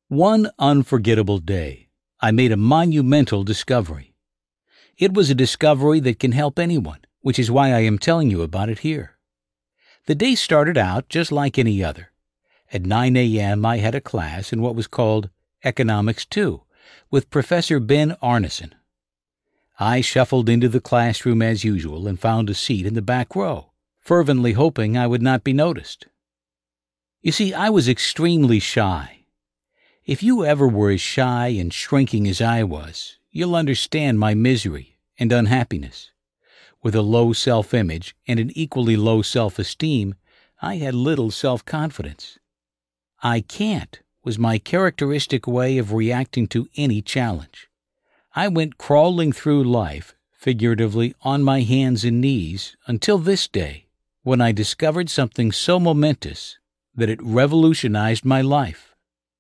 One unforgettable day, I made a monumental discovery. It was a discovery that can help anyone, which is why I am telling you about it here. The day started out just like any other. At 9 a.m. I had a class in what was called Economics 2 with Professor Ben Arneson. I shuffled into the classroom as usual and found a seat in the back row, fervently hoping I would not be noticed. You see, I was extremely shy. If you ever were as shy and shrinking as I was, you'll understand my misery and unhappiness. With a low self-image and an equally low self-esteem, I had little self-confidence. "I can't" was my characteristic way of reacting to any challenge. I went crawling through life, figuratively on my hands and knees, until this day, when I discovered something so momentous that it revolutionized my life.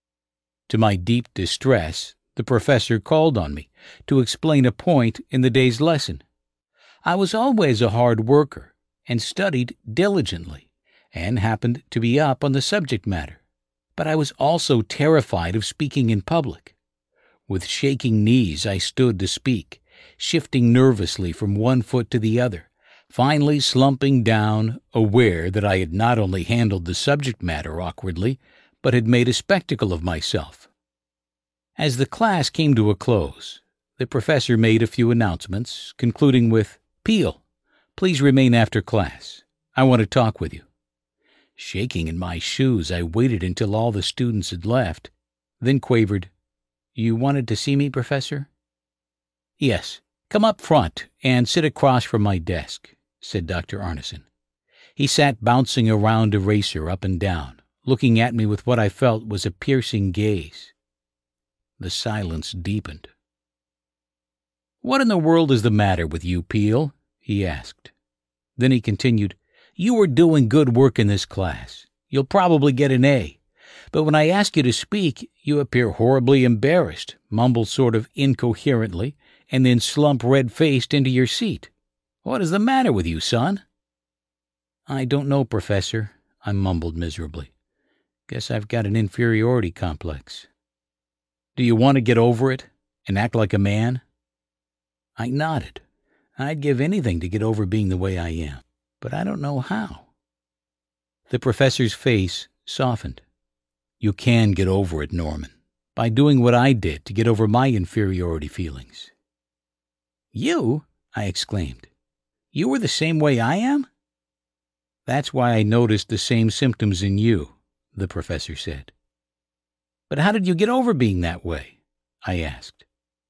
To my deep distress, the professor called on me to explain a point in the day's lesson. I was always a hard worker and studied diligently and happened to be up on the subject matter. But I was also terrified of speaking in public. With shaking knees, I stood to speak, shifting nervously from one foot to the other, finally slumping down, aware that I had not only handled the subject matter awkwardly, but had made a spectacle of myself. As the class came to a close, the professor made a few announcements, concluding with, "Peel, please remain after class. I want to talk with you." Shaking in my shoes, I waited until all the students had left, then quavered, "You wanted to see me, Professor?" "Yes, come up front and sit across from my desk," said Dr. Arneson. He sat bouncing a round eraser up and down, looking at me with what I felt was a piercing gaze. The silence deepened. "What in the world is the matter with you, Peel?" he asked. Then he continued, "You are doing good work in this class. You'll probably get an A. But when I ask you to speak, you appear horribly embarrassed, mumble sort of incoherently, and then slump red-faced into your seat. What is the matter with you, son?" "I don't know, Professor," I mumbled miserably. "Guess I've got an inferiority complex." "Do you want to get over it and act like a man?" I nodded. I'd give anything to get over being the way I am, but I don't know how. The professor's face softened. "You can get over it, Norman, by doing what I did to get over my inferiority feelings." "You?" I exclaimed. "You were the same way I am?" "That's why I noticed the same symptoms in you," the professor said. "But how did you get over being that way?" I asked.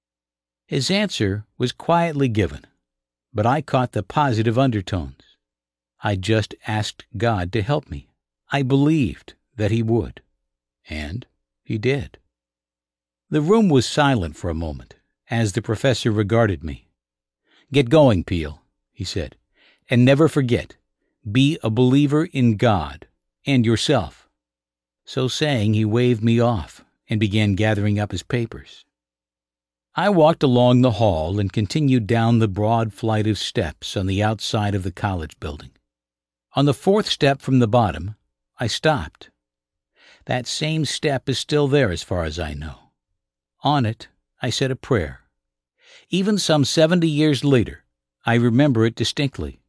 His answer was quietly given, but I caught the positive undertones. I just asked God to help me. I believed that He would, and He did. The room was silent for a moment as the professor regarded me. "Get going, Peel," he said, "and never forget, be a believer in God and yourself." So saying, he waved me off and began gathering up his papers. I walked along the hall and continued down the broad flight of steps on the outside of the college building. On the fourth step from the bottom, I stopped. That same step is still there as far as I know. On it, I said a prayer. Even some 70 years later, I remember it distinctly.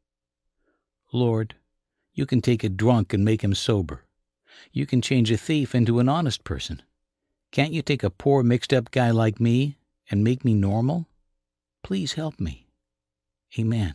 "Lord, you can take a drunk and make him sober. You can change a thief into an honest person. Can't you take a poor mixed-up guy like me and make me normal? Please help me. Amen."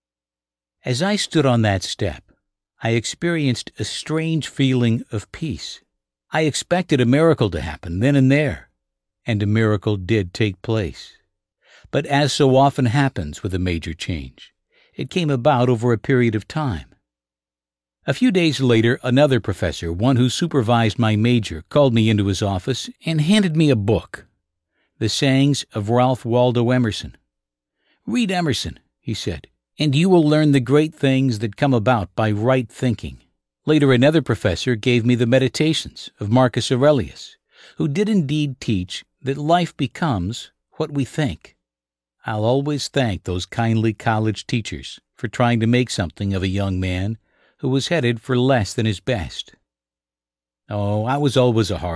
As I stood on that step, I experienced a strange feeling of peace. I expected a miracle to happen then and there, and a miracle did take place. But as so often happens with a major change, it came about over a period of time. A few days later, another professor, one who supervised my major, called me into his office and handed me a book, The Sayings of Ralph Waldo Emerson. "Read Emerson," he said, "and you will learn the great things that come about by right thinking." Later, another professor gave me the Meditations of Marcus Aurelius, who did indeed teach that life becomes what we think. I'll always thank those kindly college teachers for trying to make something of a young man who was headed for less than his best. Oh, I was always a hard